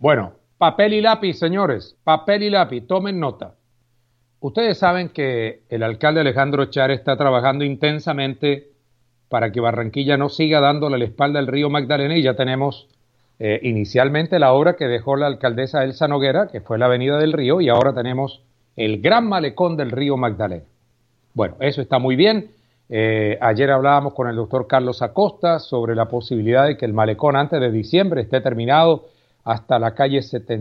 Bueno, papel y lápiz, señores, papel y lápiz, tomen nota. Ustedes saben que el alcalde Alejandro Char está trabajando intensamente para que Barranquilla no siga dándole la espalda al río Magdalena, y ya tenemos inicialmente la obra que dejó la alcaldesa Elsa Noguera, que fue la avenida del río, y ahora tenemos el gran malecón del río Magdalena. Bueno, eso está muy bien. Ayer hablábamos con el doctor Carlos Acosta sobre la posibilidad de que el malecón antes de diciembre esté terminado hasta la calle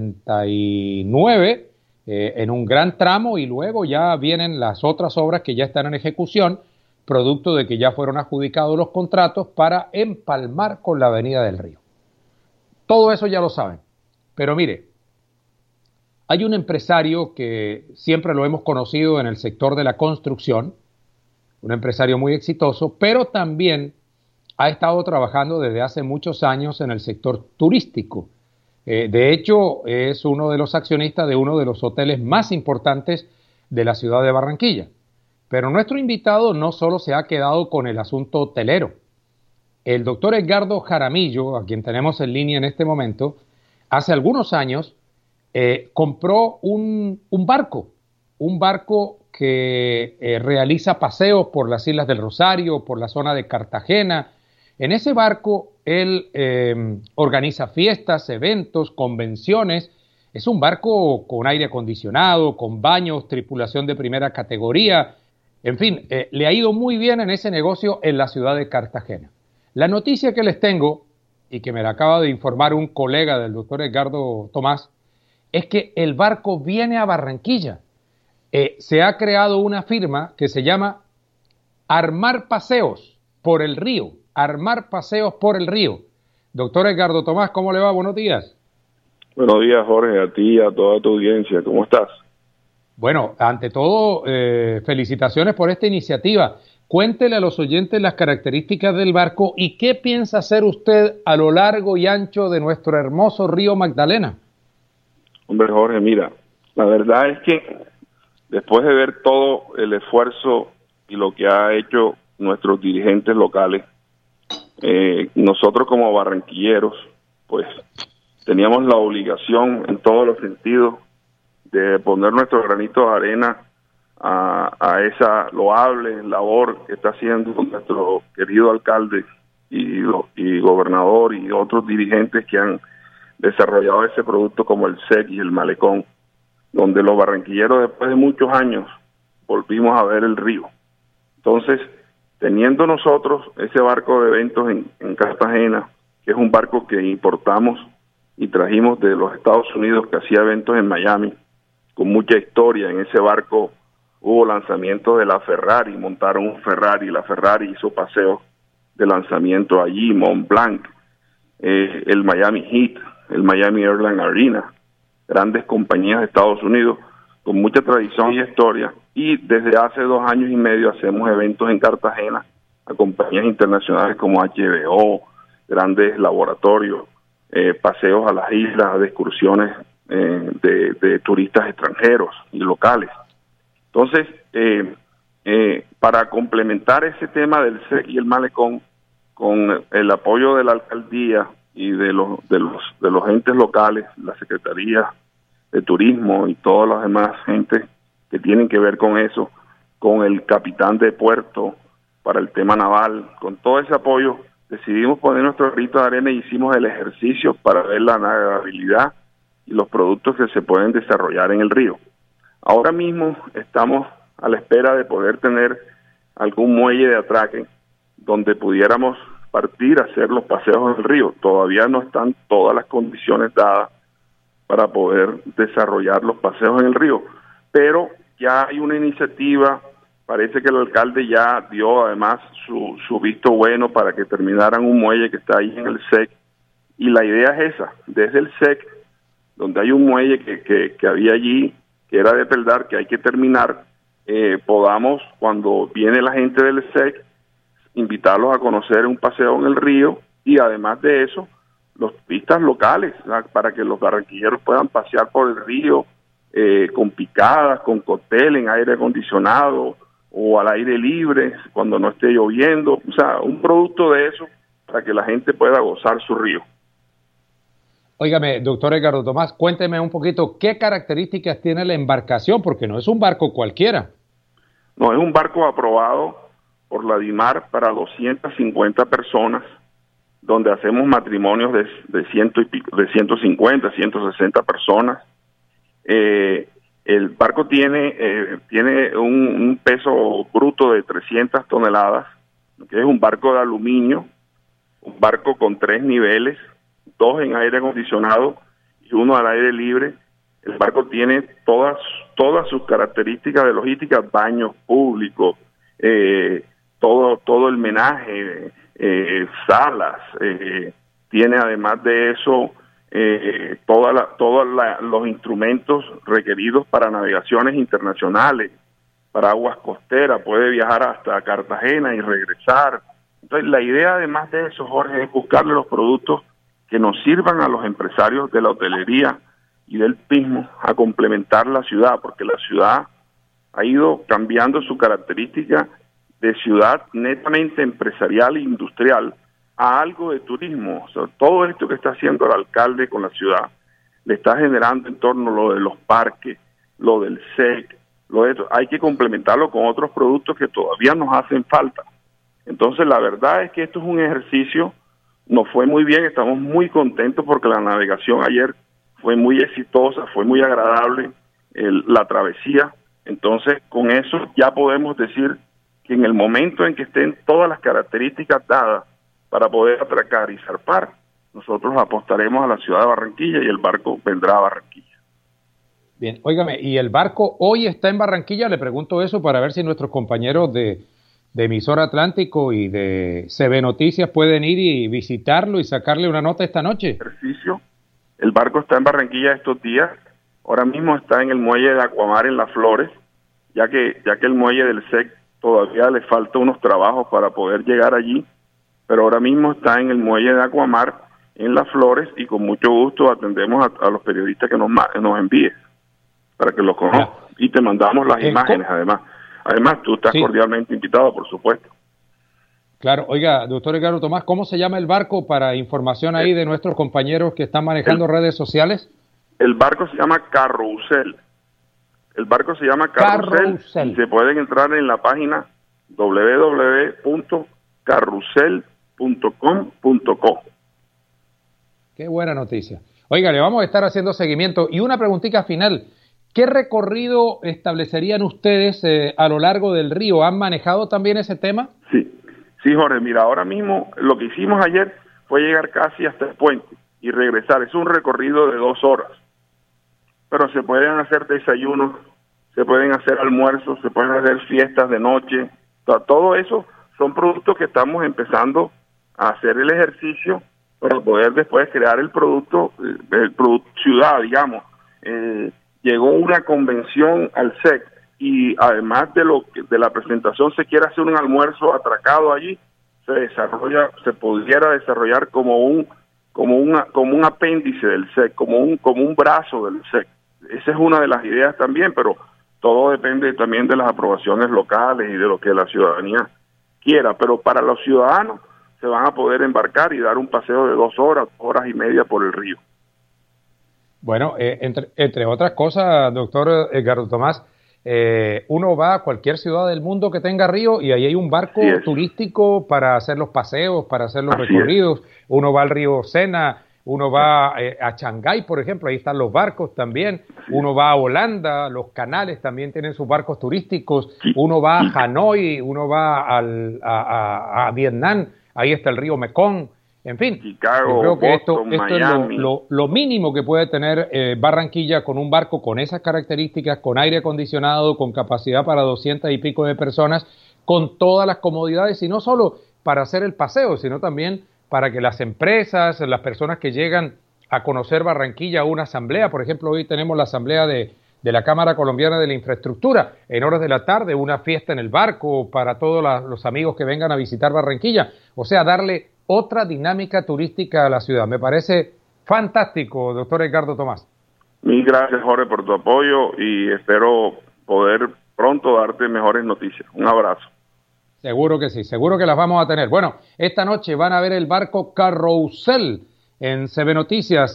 79, en un gran tramo, y luego ya vienen las otras obras que ya están en ejecución, producto de que ya fueron adjudicados los contratos para empalmar con la avenida del río. Todo eso ya lo saben. Pero mire, hay un empresario que siempre lo hemos conocido en el sector de la construcción, un empresario muy exitoso, pero también ha estado trabajando desde hace muchos años en el sector turístico. De hecho, es uno de los accionistas de uno de los hoteles más importantes de la ciudad de Barranquilla. Pero nuestro invitado no solo se ha quedado con el asunto hotelero. El doctor Edgardo Jaramillo, a quien tenemos en línea en este momento, hace algunos años compró un barco que realiza paseos por las Islas del Rosario, por la zona de Cartagena. En ese barco él organiza fiestas, eventos, convenciones. Es un barco con aire acondicionado, con baños, tripulación de primera categoría. En fin, le ha ido muy bien en ese negocio en la ciudad de Cartagena. La noticia que les tengo, y que me la acaba de informar un colega del doctor Edgardo Tomás, es que el barco viene a Barranquilla. Se ha creado una firma que se llama Armar Paseos por el Río. Armar Paseos por el Río. Doctor Edgardo Tomás, ¿cómo le va? Buenos días. Buenos días, Jorge, a ti y a toda tu audiencia. ¿Cómo estás? Bueno, ante todo, felicitaciones por esta iniciativa. Cuéntele a los oyentes las características del barco y qué piensa hacer usted a lo largo y ancho de nuestro hermoso río Magdalena. Hombre, Jorge, mira, la verdad es que después de ver todo el esfuerzo y lo que ha hecho nuestros dirigentes locales, nosotros como barranquilleros, pues teníamos la obligación en todos los sentidos de poner nuestro granito de arena a esa loable labor que está haciendo nuestro querido alcalde y gobernador y otros dirigentes que han desarrollado ese producto como el SEC y el malecón, donde los barranquilleros después de muchos años volvimos a ver el río. Entonces, teniendo nosotros ese barco de eventos en Cartagena, que es un barco que importamos y trajimos de los Estados Unidos, que hacía eventos en Miami, con mucha historia. En ese barco hubo lanzamientos de la Ferrari, montaron un Ferrari, la Ferrari hizo paseos de lanzamiento allí, Mont Blanc, el Miami Heat, el Miami Airline Arena, grandes compañías de Estados Unidos con mucha tradición y historia, y desde hace 2 años y medio hacemos eventos en Cartagena a compañías internacionales como HBO, grandes laboratorios, paseos a las islas, de excursiones de turistas extranjeros y locales. Entonces, para complementar ese tema del SEC y el malecón, con el apoyo de la alcaldía y de los entes locales, la Secretaría de Turismo y todas las demás gentes que tienen que ver con eso, con el capitán de puerto para el tema naval, con todo ese apoyo, decidimos poner nuestro grito de arena y hicimos el ejercicio para ver la navegabilidad y los productos que se pueden desarrollar en el río. Ahora mismo estamos a la espera de poder tener algún muelle de atraque donde pudiéramos partir a hacer los paseos del río. Todavía no están todas las condiciones dadas para poder desarrollar los paseos en el río, pero ya hay una iniciativa. Parece que el alcalde ya dio además su visto bueno para que terminaran un muelle que está ahí en el SEC, y la idea es esa, desde el SEC, donde hay un muelle que había allí, que era de Peldar, que hay que terminar, podamos, cuando viene la gente del SEC, invitarlos a conocer un paseo en el río, y además de eso, los turistas locales, ¿verdad?, para que los barranquilleros puedan pasear por el río con picadas, con cóctel en aire acondicionado o al aire libre cuando no esté lloviendo, o sea, un producto de eso para que la gente pueda gozar su río. Óigame, doctor Edgardo Tomás, cuénteme un poquito qué características tiene la embarcación, porque no es un barco cualquiera. No, es un barco aprobado por la DIMAR para 250 personas, donde hacemos matrimonios de 150, 160 personas. El barco tiene un peso bruto de 300 toneladas, que es un barco de aluminio, un barco con 3 niveles, 2 en aire acondicionado y 1 al aire libre. El barco tiene todas sus características de logística, baños públicos, todo el menaje, salas, tiene además de eso todos los instrumentos requeridos para navegaciones internacionales, para aguas costeras, puede viajar hasta Cartagena y regresar. Entonces la idea además de eso, Jorge, es buscarle los productos que nos sirvan a los empresarios de la hotelería y del turismo a complementar la ciudad, porque la ciudad ha ido cambiando su característica de ciudad netamente empresarial e industrial a algo de turismo. O sea, todo esto que está haciendo el alcalde con la ciudad le está generando en torno a lo de los parques, lo del SEC, lo de esto. Hay que complementarlo con otros productos que todavía nos hacen falta. Entonces la verdad es que esto es un ejercicio, nos fue muy bien, estamos muy contentos porque la navegación ayer fue muy exitosa, fue muy agradable la travesía. Entonces con eso ya podemos decir que en el momento en que estén todas las características dadas para poder atracar y zarpar, nosotros apostaremos a la ciudad de Barranquilla y el barco vendrá a Barranquilla. Bien, óigame, ¿y el barco hoy está en Barranquilla? Le pregunto eso para ver si nuestros compañeros de Emisor Atlántico y de CB Noticias pueden ir y visitarlo y sacarle una nota esta noche. Ejercicio. El barco está en Barranquilla estos días. Ahora mismo está en el muelle de Acuamar en Las Flores, ya que el muelle del SEC todavía le falta unos trabajos para poder llegar allí, pero ahora mismo está en el muelle de Acuamar en Las Flores y con mucho gusto atendemos a los periodistas que nos envíen para que los conozcan y te mandamos las imágenes además. Además, tú estás cordialmente invitado, por supuesto. Claro, oiga, doctor Edgardo Tomás, ¿cómo se llama el barco para información ahí de nuestros compañeros que están manejando redes sociales? El barco se llama Carrousel. El barco se llama Carrousel. Y se pueden entrar en la página www.carrousel.com.co. Qué buena noticia. Oiga, le vamos a estar haciendo seguimiento. Y una preguntita final. ¿Qué recorrido establecerían ustedes a lo largo del río? ¿Han manejado también ese tema? Sí, Jorge, mira, ahora mismo lo que hicimos ayer fue llegar casi hasta el puente y regresar. Es un recorrido de 2 horas, pero se pueden hacer desayunos, se pueden hacer almuerzos, se pueden hacer fiestas de noche. Todo eso son productos que estamos empezando a hacer el ejercicio para poder después crear el producto ciudad, digamos. Llegó una convención al SEC y además de la presentación se quiere hacer un almuerzo atracado allí, se pudiera desarrollar como un apéndice del SEC, como un brazo del SEC. Esa es una de las ideas también, pero todo depende también de las aprobaciones locales y de lo que la ciudadanía quiera. Pero para los ciudadanos se van a poder embarcar y dar un paseo de 2 horas, 2 horas y media por el río. Bueno, entre otras cosas, doctor Edgardo Tomás, uno va a cualquier ciudad del mundo que tenga río y ahí hay un barco turístico para hacer los paseos, para hacer los recorridos. Uno va al río Sena, uno va a Shanghái, por ejemplo, ahí están los barcos también. Uno va a Holanda, los canales también tienen sus barcos turísticos. Uno va a Hanoi, uno va a Vietnam, ahí está el río Mekong. En fin, Chicago, yo creo que Boston, esto es lo mínimo que puede tener Barranquilla con un barco con esas características, con aire acondicionado, con capacidad para 200 y pico de personas, con todas las comodidades, y no solo para hacer el paseo, sino también para que las empresas, las personas que llegan a conocer Barranquilla, una asamblea, por ejemplo, hoy tenemos la asamblea de la Cámara Colombiana de la Infraestructura, en horas de la tarde, una fiesta en el barco para todos los amigos que vengan a visitar Barranquilla, o sea, darle otra dinámica turística a la ciudad. Me parece fantástico, doctor Edgardo Tomás. Mil gracias, Jorge, por tu apoyo y espero poder pronto darte mejores noticias. Un abrazo. Seguro que sí, seguro que las vamos a tener. Bueno, esta noche van a ver el barco Carrousel en CB Noticias.